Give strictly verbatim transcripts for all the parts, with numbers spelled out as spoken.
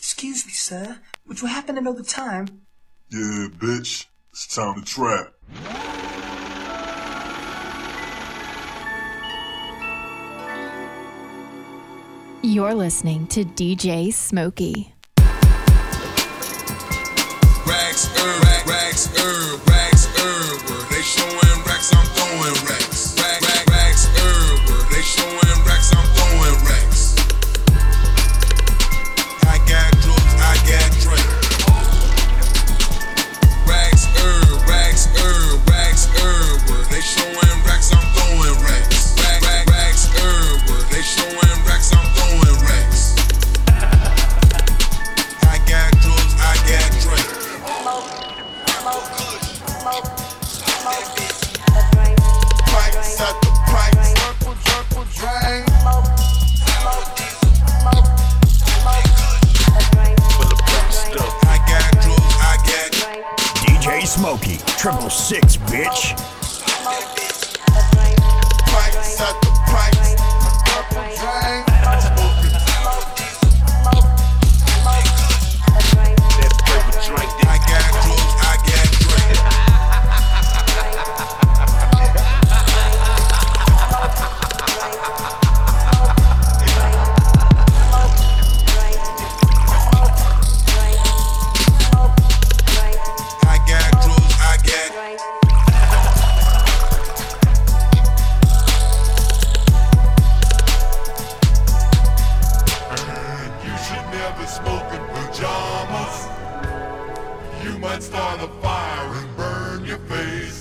Excuse me, sir, but you happen to know the time? Yeah, bitch. It's time to trap. You're listening to D J Smokey. Rags, herb, rags, herb, rags, herb. Where they showing racks, I'm throwing racks. Rag, rag, rags, herb. Where they showing racks, I'm throwing racks. I got drugs, I got drink. Rags, herb, rags, herb, rags, herb. Where they showing racks, I'm throwing racks. Rag, rag, rags, herb. Where they showing racks, I'm throwing racks. I got drugs, I got drink. Pipes at the pipes, purple, purple drain. I got drugs, I got D J Smokey, triple six, bitch. pipes at the pipes, purple drain. I got drugs, I got drink. I got drugs, I got. You should never smoke in pajamas. You might start a fire and burn your face.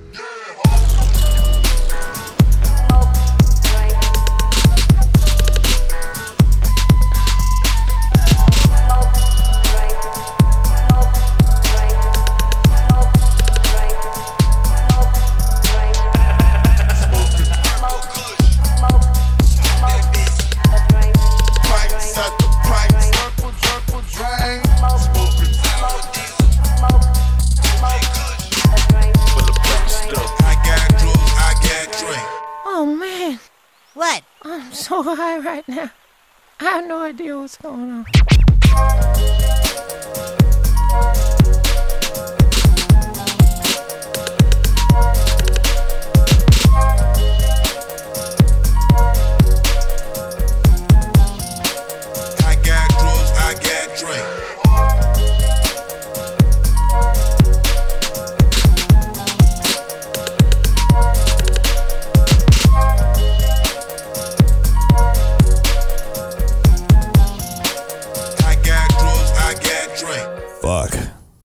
Pipes at the pipes, purple, purple drain. Smoking. I got drugs, I got drink. Oh man, What? I'm so high right now. I have no idea what's going on. I got drugs, I got drink. I got drugs, I got drink. Fuck.